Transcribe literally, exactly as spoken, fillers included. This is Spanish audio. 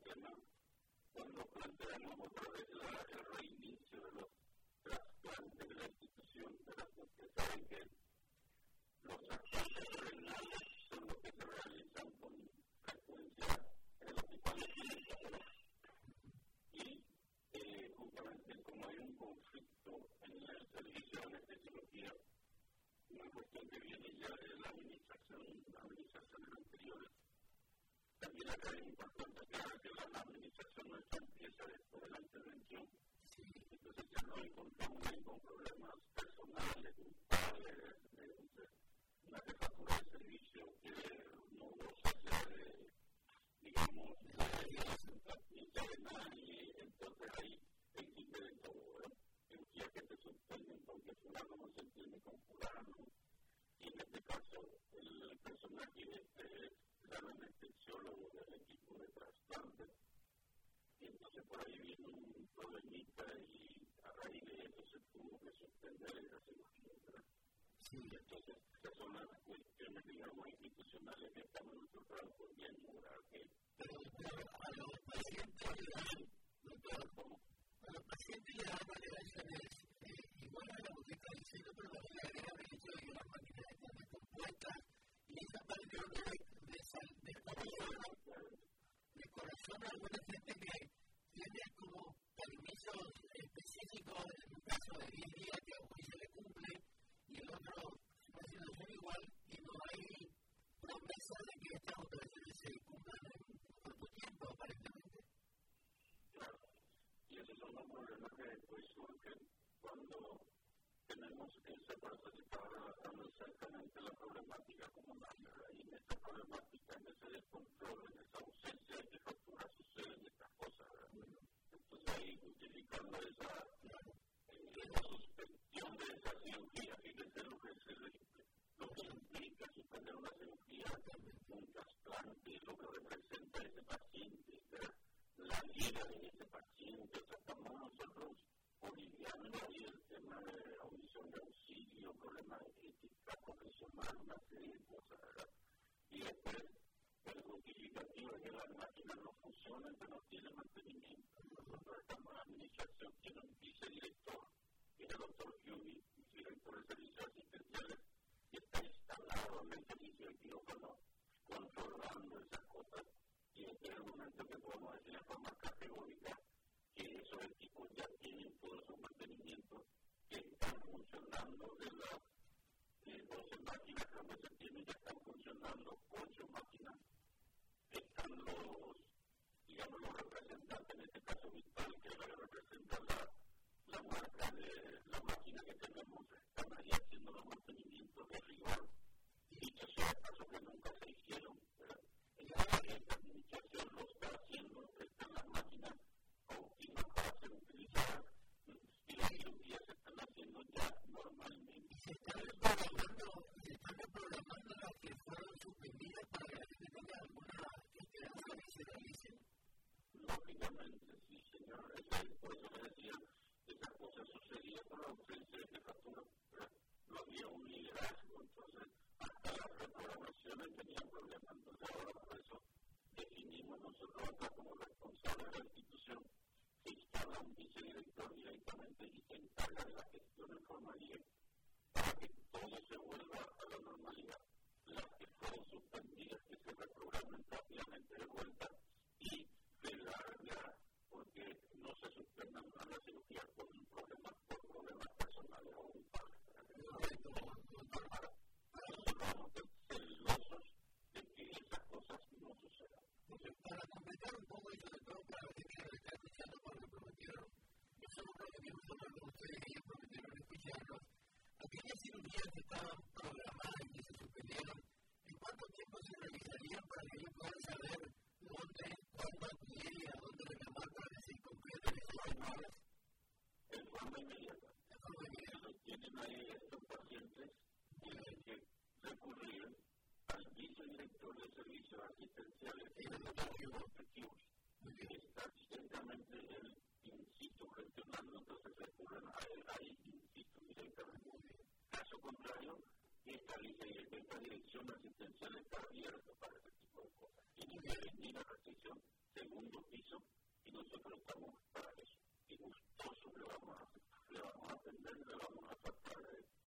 tema cuando planteamos otra vez la, el reinicio de los trasplantes de la institución, ¿verdad? Porque saben que los trasplantes renales son los que se realizan con frecuencia en el hospital de clínica, ¿verdad? Y eh, justamente como hay un conflicto en el servicio de anestesiología, una cuestión que viene ya de la administración, la administración anterior. También acá es importante aclarar que la administración nuestra empieza después de la intervención. Entonces ya no encontramos ahí con problemas personales, grupales, de una jefatura de servicio que no goza ya de, digamos, de nadie. Entonces ahí existe de todo, ¿verdad? Cirugía que se suspenden porque fulano no se entiende con fulano. Y en este caso, el personaje este es el anestesiólogo del equipo de trasplante. Y entonces por ahí vino un problemita y a raíz de eso se tuvo que suspender esa cirugía, ¿verdad? Sí. Y entonces esas son las cuestiones, digamos, institucionales que estamos nosotros respondiendo, ¿verdad? Que, pero, pero a los pacientes le dan, doctor, ¿cómo? A los pacientes le dan validaciones eh, igual a lo que está diciendo, pero la verdadera el hecho de que las máquinas están descompuestas y esa parte de, de, de corazón, de corazón a alguna gente que tiene como permisos específicos, en un caso de diez días que hoy se le cumple y el otro una situación igual y no hay promesa de que estas operaciones se cumplan en corto tiempo aparentemente. Claro, y esos son los problemas que después surgen cuando tenemos esa persona que está relatando exactamente la problemática comunal, y en esta problemática, en ese descontrol, en esa ausencia de que factura suceden estas cosas, ¿verdad? Entonces ahí utilizando esa, eh, esa suspensión de esa cirugía, fíjense lo que, se, lo que implica suspender una cirugía, un trasplante, lo que representa ese paciente, ¿verdad? La vida de ese paciente, o sea, estamos nosotros bolivianos ahí el tema de audición de auxilio, problemas de ética profesional, una serie de cosas, ¿verdad? Y después el justificativo es que las máquinas no funcionan, que no tienen mantenimiento. Nosotros estamos en la administración, tiene un vicedirector, que es el doctor Hughie, director de servicios asistenciales, que está instalado en el servicio de quirófano, controlando esas cosas, y este es el momento que podemos decir de forma categórica que esos equipos ya tienen todo su mantenimiento, que están funcionando de las eh, doce máquinas que se tienen, ya están funcionando ocho máquinas, están los, digamos, los representantes, en este caso Vital, que es la que representa la, la marca de la máquina que tenemos, están ahí haciendo los mantenimientos de rigor, y dicho sea caso que nunca se hicieron, ¿verdad? Esta administración lo está haciendo, están las máquinas óptimas para ser utilizadas y las cirugías se están haciendo ya normalmente. Se están reprogramando, se están reprogramando las que fueron suspendidas para que la gente tenga alguna esperanza de que se realicen. Lógicamente, sí, señor. Por eso les decía, esas cosas sucedían por la ausencia de jefatura. No había un liderazgo, entonces hasta las reprogramaciones tenían problemas. Entonces ahora por eso definimos nosotros acá como responsables de la institución, se instala un vicedirector directamente y se encarga de la gestión en forma directa para que todo se vuelva a la normalidad. Las que fueron suspendidas, que se reprogramen rápidamente de vuelta y velar ya porque no se suspendan las cirugías por un problema, por problemas personales o grupales. Para nosotros vamos a ser celosos de que esas cosas no sucedan. Entonces, para completar un poco y sobre todo para ver que está escuchando cuando prometieron, nosotros prometimos hablar con ustedes y ellos prometieron escucharnos. Aquellas cirugías que estaban programadas y que se suspendieron, ¿en cuánto tiempo se realizarían para que ellos puedan saber dónde, cuándo acudir y a dónde reclamar para que se concreten esas llamadas? En forma inmediata. En forma inmediata. Tienen ahí estos pacientes, tienen que recurrir al vicedirector de servicios asistenciales y de los objetivos, que está directamente el insisto gestionando, entonces recurren a él ahí, insisto directamente. Caso contrario, esta, esta dirección asistencial está abierta para este tipo de cosas. Tiene que venir a restricción segundo piso digamos, para